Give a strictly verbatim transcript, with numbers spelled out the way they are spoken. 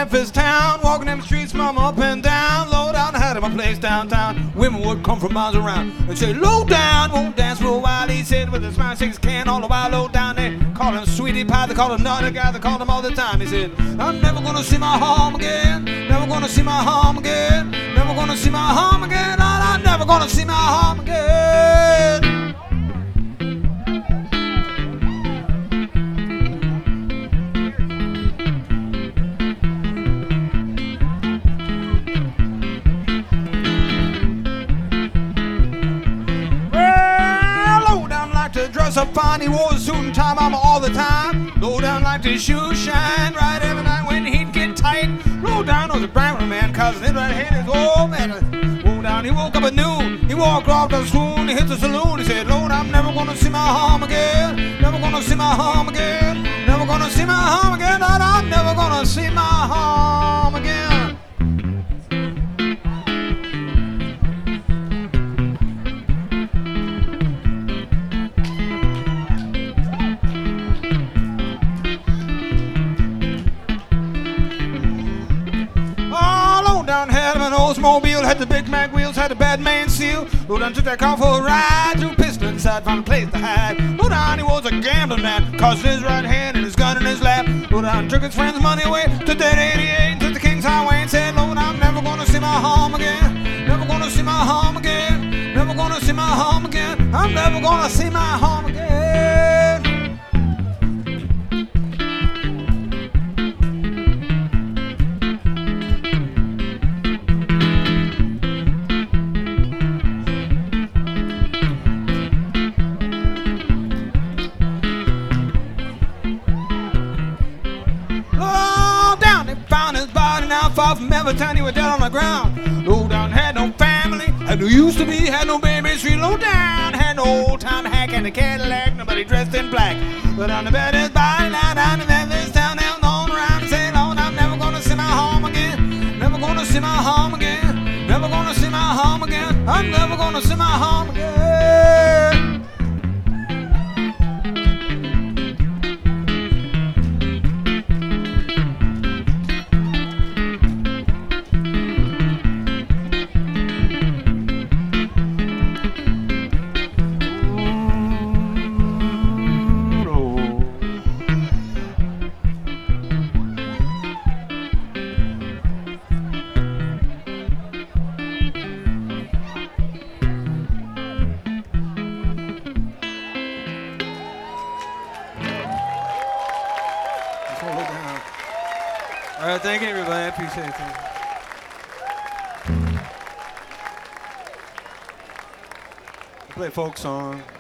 Memphis town, walking them streets from up and down. Low down, I had my place downtown. Women would come from miles around and say, low down, won't dance for a while. He said with a smile, six can all the while. Low down, they call him Sweetie Pie, they call him another guy, they call him all the time. He said, I'm never gonna see my home again, never gonna see my home again, never gonna see my home again, I'm never gonna see my home again. Dress up fine, he wore a suit and tie, mama, all the time. Low down like his shoes shine right every night when he'd get tight. Low down was a brown man, cause his right hand is old man. Low down, he woke up at noon, he walked off the swoon, he hit the saloon, he said, Lord, I'm never gonna see my home again, never gonna see my home again, never gonna see my home again, Lord, I'm never gonna see my home again. Oldsmobile had the Big Mac wheels, had the bad man seal. Low down took that car for a ride, threw a pistol inside, found a place to hide. Low down he was a gambling man, cause his right hand and his gun in his lap. Low down took his friend's money away, took that eighty-eight and took the King's Highway and said, Lord, I'm never gonna see my home again, never gonna see my home again, never gonna see my home again, I'm never gonna see my home again. Far from Evertown, he was dead on the ground. Low down had no family, had no used to be, had no baby street. Low down had no old time hack and a Cadillac, nobody dressed in black. But on the bed is by now down in Memphis town, they'll known around and say, Lord, I'm never gonna see my home again, never gonna see my home again, never gonna see my home again, I'm never gonna see my home again. All right, thank you, everybody. I appreciate it. Play a folk song.